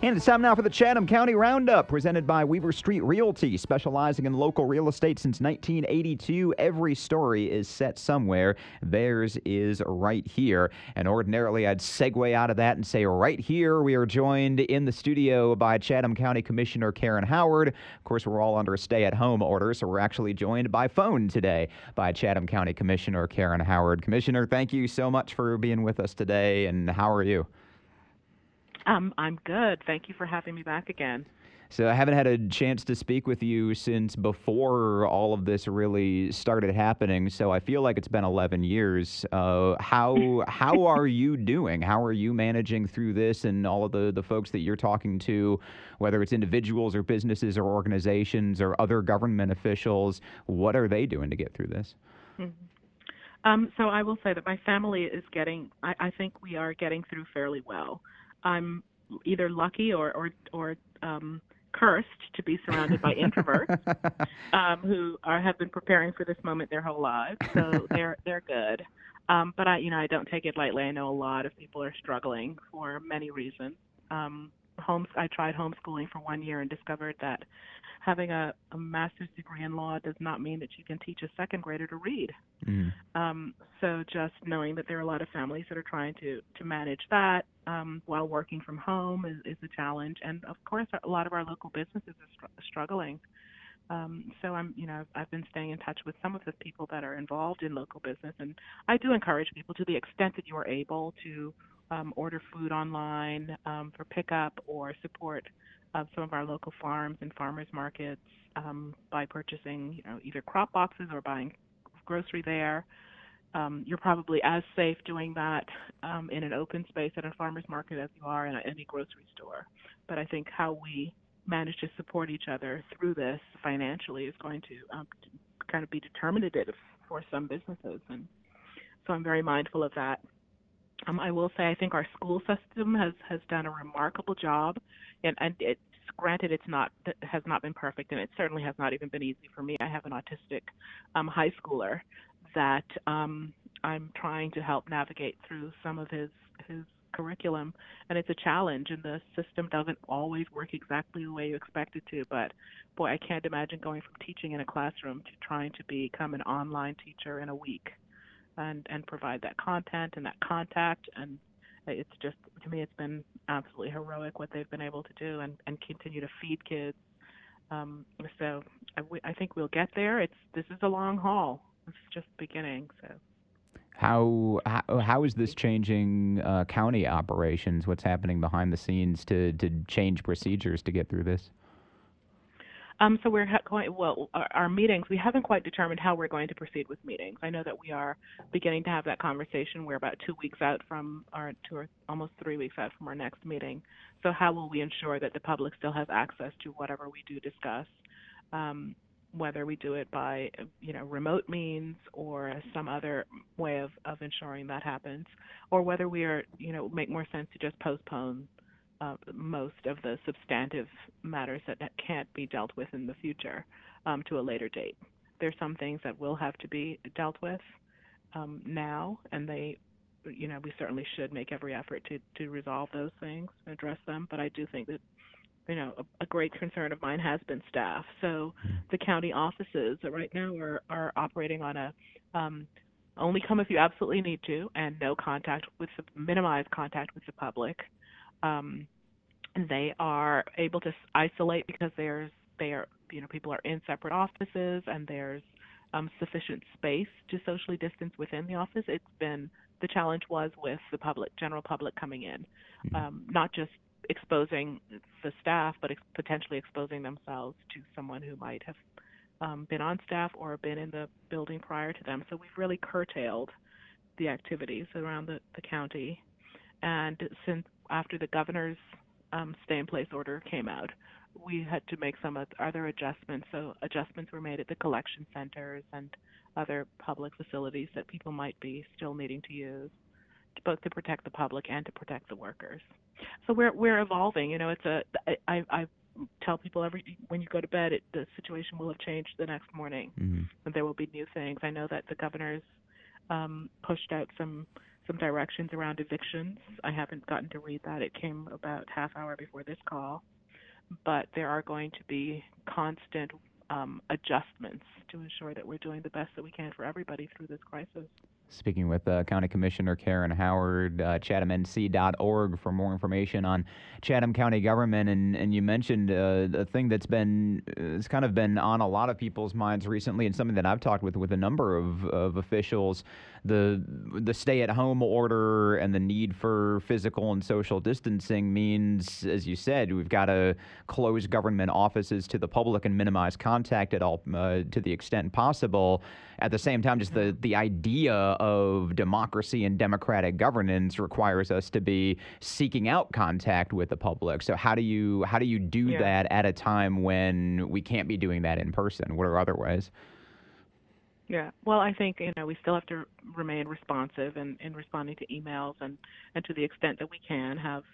And it's time now for the Chatham County Roundup, presented by Weaver Street Realty, specializing in local real estate since 1982. Every story is set somewhere. Theirs is right here. And ordinarily, I'd segue out of that and say right here, we are joined in the studio by Chatham County Commissioner Karen Howard. Of course, we're all under a stay-at-home order, so we're actually joined by phone today by Chatham County Commissioner Karen Howard. Commissioner, thank you so much for being with us today, and how are you? I'm good. Thank you for having me back again. So I haven't had a chance to speak with you since before all of this really started happening. So I feel like it's been 11 years. How are you doing? How are you managing through this and all of the folks that you're talking to, whether it's individuals or businesses or organizations or other government officials? What are they doing to get through this? So I will say that my family is I think we are getting through fairly well. I'm either lucky or cursed to be surrounded by introverts who have been preparing for this moment their whole lives. So they're good. But I don't take it lightly. I know a lot of people are struggling for many reasons. I tried homeschooling for 1 year and discovered that having a master's degree in law does not mean that you can teach a second grader to read. So just knowing that there are a lot of families that are trying to manage that while working from home is a challenge. And of course, a lot of our local businesses are struggling. So I've been staying in touch with some of the people that are involved in local business, and I do encourage people, to the extent that you are able, to order food online for pickup, or support some of our local farms and farmers markets by purchasing either crop boxes or buying grocery there. You're probably as safe doing that in an open space at a farmer's market as you are in any grocery store. But I think how we manage to support each other through this financially is going to kind of be determinative for some businesses. And so I'm very mindful of that. I will say I think our school system has done a remarkable job, and it's granted it has not been perfect, and it certainly has not even been easy for me. I have an autistic high schooler that I'm trying to help navigate through some of his curriculum, and it's a challenge, and the system doesn't always work exactly the way you expect it to. But boy, I can't imagine going from teaching in a classroom to trying to become an online teacher in a week and provide that content and that contact. And it's just, to me, it's been absolutely heroic what they've been able to do and continue to feed kids. So I think we'll get there. This is a long haul. It's just beginning. So how is this changing county operations? What's happening behind the scenes to change procedures to get through this? So we're going, well, our meetings, we haven't quite determined how we're going to proceed with meetings. I know that we are beginning to have that conversation. We're about 2 weeks out from almost 3 weeks out from our next meeting. So how will we ensure that the public still has access to whatever we do discuss, whether we do it by, remote means or some other way of ensuring that happens, or whether we are, make more sense to just postpone most of the substantive matters that can't be dealt with in the future to a later date. There's some things that will have to be dealt with now, and we certainly should make every effort to resolve those things, address them. But I do think that, a great concern of mine has been staff. So the county offices right now are operating on a only come if you absolutely need to, and minimize contact with the public. They are able to isolate because people are in separate offices, and there's sufficient space to socially distance within the office. The challenge was with the general public coming in, not just exposing the staff, but potentially exposing themselves to someone who might have been on staff or been in the building prior to them. So we've really curtailed the activities around the county. And since after the governor's stay-in-place order came out, we had to make some other adjustments. So adjustments were made at the collection centers and other public facilities that people might be still needing to use, both to protect the public and to protect the workers. So we're evolving. I tell people when you go to bed, the situation will have changed the next morning, and there will be new things. I know that the governor's pushed out some some directions around evictions. I haven't gotten to read that. It came about half hour before this call. But there are going to be constant adjustments to ensure that we're doing the best that we can for everybody through this crisis. Speaking with County Commissioner Karen Howard, chathamnc.org for more information on Chatham County government. And you mentioned a thing that's it's kind of been on a lot of people's minds recently, and something that I've talked with a number of officials, the stay-at-home order and the need for physical and social distancing means, as you said, we've got to close government offices to the public and minimize contact at all to the extent possible. At the same time, just the idea of democracy and democratic governance requires us to be seeking out contact with the public. So how do you do that at a time when we can't be doing that in person? What are other ways? Yeah, well, I think we still have to remain responsive in responding to emails, and to the extent that we can have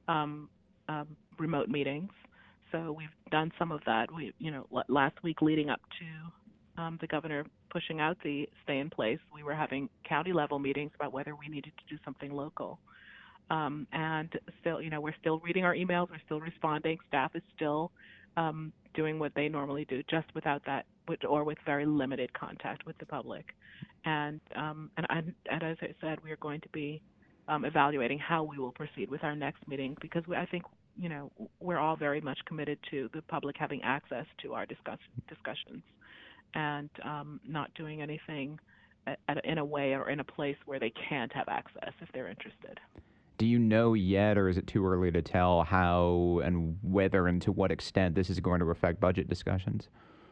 remote meetings. So we've done some of that. Last week leading up to the governor pushing out the stay in place, we were having county level meetings about whether we needed to do something local. And still, we're still reading our emails, we're still responding. Staff is still doing what they normally do, just without that, or with very limited contact with the public. And as I said, we are going to be evaluating how we will proceed with our next meeting, because I think we're all very much committed to the public having access to our discussions, and not doing anything in a way or in a place where they can't have access if they're interested. Do you know yet, or is it too early to tell how and whether and to what extent this is going to affect budget discussions?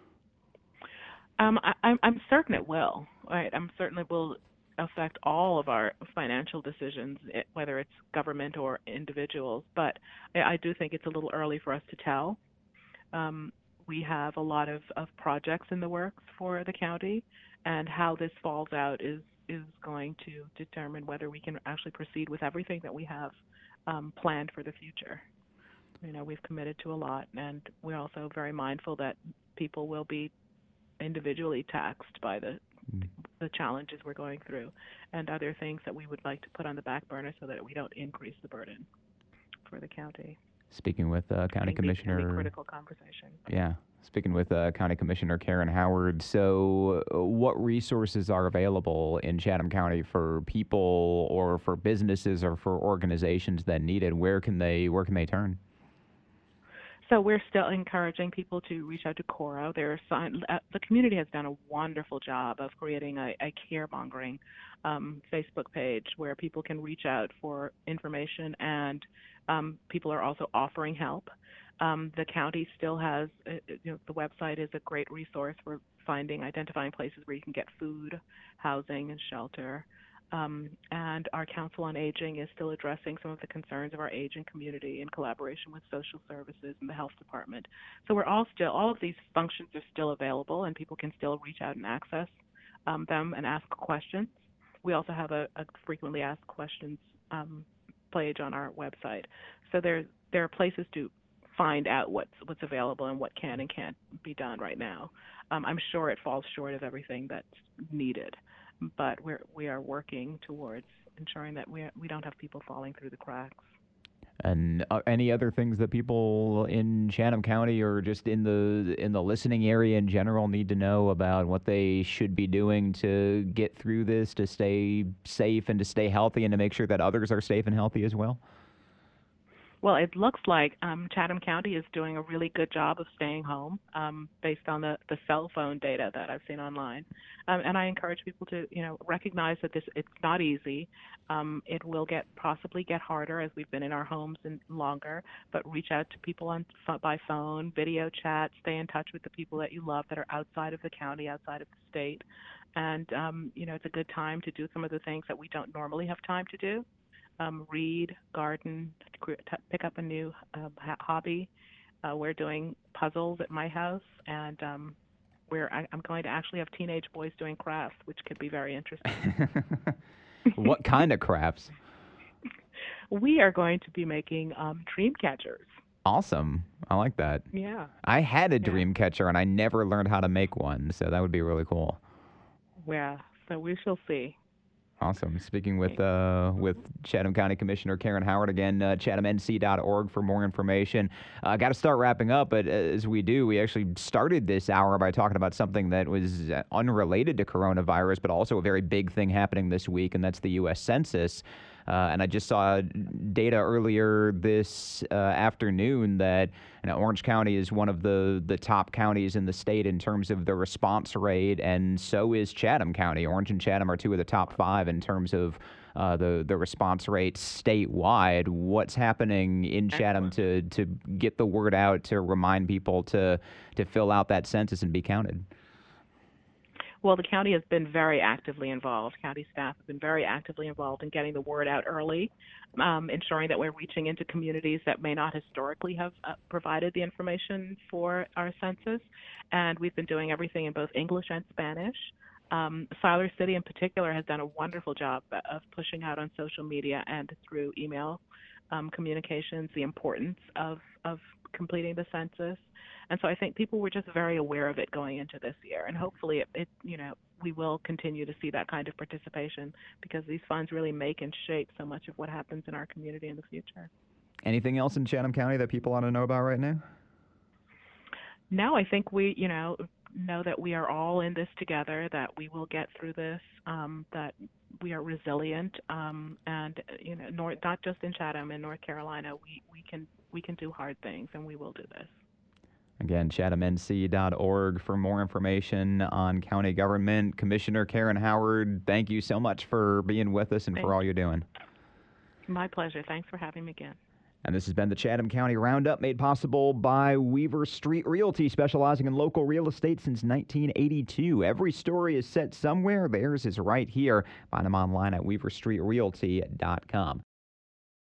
I'm certain it will. Right? I'm certain it will affect all of our financial decisions, whether it's government or individuals. But I do think it's a little early for us to tell. We have a lot of projects in the works for the county, and how this falls out is going to determine whether we can actually proceed with everything that we have planned for the future. We've committed to a lot, and we're also very mindful that people will be individually taxed by the challenges we're going through, and other things that we would like to put on the back burner so that we don't increase the burden for the county. Speaking with County Commissioner, critical conversation. Yeah, speaking with County Commissioner Karen Howard. So, what resources are available in Chatham County for people, or for businesses, or for organizations that need it? Where can they turn? So we're still encouraging people to reach out to Coro. The community has done a wonderful job of creating a caremongering Facebook page where people can reach out for information, and people are also offering help. The county still has, the website is a great resource for identifying places where you can get food, housing, and shelter. And our Council on Aging is still addressing some of the concerns of our aging community in collaboration with social services and the health department. So all of these functions are still available, and people can still reach out and access them and ask questions. We also have a frequently asked questions page on our website. So there are places to find out what's available and what can and can't be done right now. I'm sure it falls short of everything that's needed, but we are working towards ensuring that we don't have people falling through the cracks. And any other things that people in Chatham County, or just in the listening area in general, need to know about what they should be doing to get through this, to stay safe and to stay healthy, and to make sure that others are safe and healthy as well? Well, it looks like Chatham County is doing a really good job of staying home based on the cell phone data that I've seen online. And I encourage people to, recognize that it's not easy. It will possibly get harder as we've been in our homes and longer, but reach out to people by phone, video chat, stay in touch with the people that you love that are outside of the county, outside of the state. And, it's a good time to do some of the things that we don't normally have time to do. Read, garden, pick up a new hobby. We're doing puzzles at my house, and I'm going to actually have teenage boys doing crafts, which could be very interesting. What kind of crafts? We are going to be making dream catchers. Awesome. I like that. Yeah. I had a dream catcher, and I never learned how to make one, so that would be really cool. Yeah, so we shall see. Awesome. Speaking with Chatham County Commissioner Karen Howard again, chathamnc.org for more information. Got to start wrapping up, but as we do, we actually started this hour by talking about something that was unrelated to coronavirus, but also a very big thing happening this week, and that's the U.S. Census. And I just saw data earlier this afternoon that Orange County is one of the top counties in the state in terms of the response rate, and so is Chatham County. Orange and Chatham are two of the top five in terms of the response rate statewide. What's happening in Chatham to get the word out, to remind people to fill out that census and be counted? Well, the county has been very actively involved. County staff have been very actively involved in getting the word out early, ensuring that we're reaching into communities that may not historically have provided the information for our census. And we've been doing everything in both English and Spanish. Siler City in particular has done a wonderful job of pushing out on social media and through email communications the importance of completing the census. And so I think people were just very aware of it going into this year, and hopefully we will continue to see that kind of participation, because these funds really make and shape so much of what happens in our community in the future. Anything else in Chatham County that people ought to know about right now? No, I think we know that we are all in this together, that we will get through this, that we are resilient, and not just in Chatham, in North Carolina, we can do hard things, and we will do this. Again, chathamnc.org for more information on county government. Commissioner Karen Howard, thank you so much for being with us and for all you're doing. My pleasure. Thanks for having me again. And this has been the Chatham County Roundup, made possible by Weaver Street Realty, specializing in local real estate since 1982. Every story is set somewhere. Theirs is right here. Find them online at weaverstreetrealty.com.